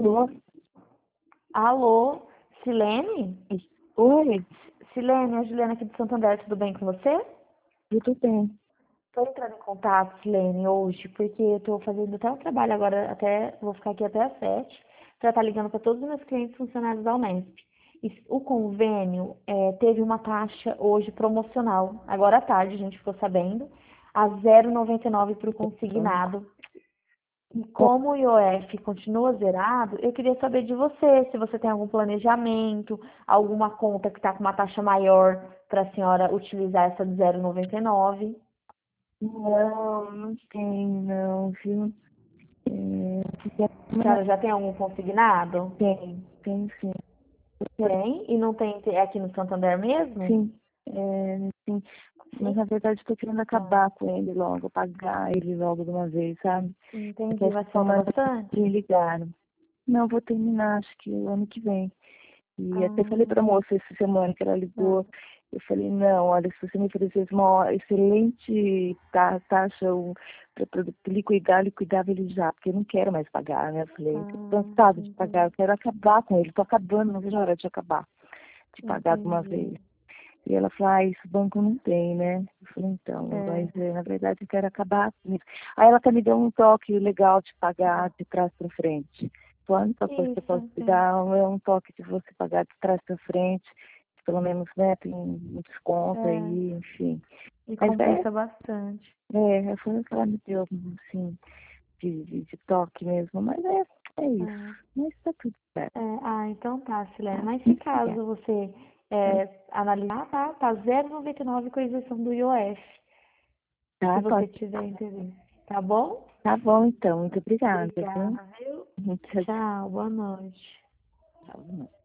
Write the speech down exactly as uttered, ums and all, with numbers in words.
Alô? Alô, Silene? Oi, Silene, é a Juliana aqui do Santander, tudo bem com você? tudo bem. Estou entrando em contato, Silene, hoje, porque eu estou fazendo até um trabalho agora, até, vou ficar aqui até às sete, para estar ligando para todos os meus clientes funcionários da Unesp. E o convênio é, teve uma taxa hoje promocional, agora à tarde a gente ficou sabendo, a zero vírgula noventa e nove para o consignado. E como o I O F continua zerado, eu queria saber de você, se você tem algum planejamento, alguma conta que está com uma taxa maior para a senhora utilizar essa de zero vírgula noventa e nove. Não, não tem, não, viu? É, porque a A senhora já tem algum consignado? tem, tem sim. Tem? E não tem é aqui no Santander mesmo? Sim, é, sim. Mas Sim. na verdade estou querendo Ah, acabar com ele logo, pagar ele logo de uma vez, sabe? Porque entendi, as mas falta semanas me bastante? ligaram. Não, vou terminar, acho que o ano que vem. E até falei para a Ah, moça essa semana que ela ah, ligou, eu falei, não, olha, se você me oferecesse uma excelente ta- taxa para liquidar, liquidava ele já, porque eu não quero mais pagar, né? Eu falei, estou ah, cansada de pagar, entendi, eu quero acabar com ele, estou acabando, não vejo a hora de acabar, de pagar de uma vez. entendi. E ela falou, ah, isso o banco não tem, né? Eu falei, então, mas É, eh, na verdade eu quero acabar com isso. Aí ela até me deu um toque legal de pagar de trás para frente. Então, a única coisa que eu isso, posso te entendi. dar é um toque de você pagar de trás para frente, pelo menos, né, tem um desconto É, aí, enfim. e Mas é, compensa bastante. é, foi o que ela me deu, assim, de, de, de toque mesmo, mas é, é isso. É. Mas tá tudo certo, É, ah, então tá, Silene. tá? Mas se Muito obrigada. caso você é, analisar, tá, tá zero vírgula noventa e nove com a isenção do I O F, se Tá, você pode. tiver interesse. Tá bom? Tá bom, então, muito obrigada, viu? Obrigada, viu? Tchau, Tchau, boa noite. tchau.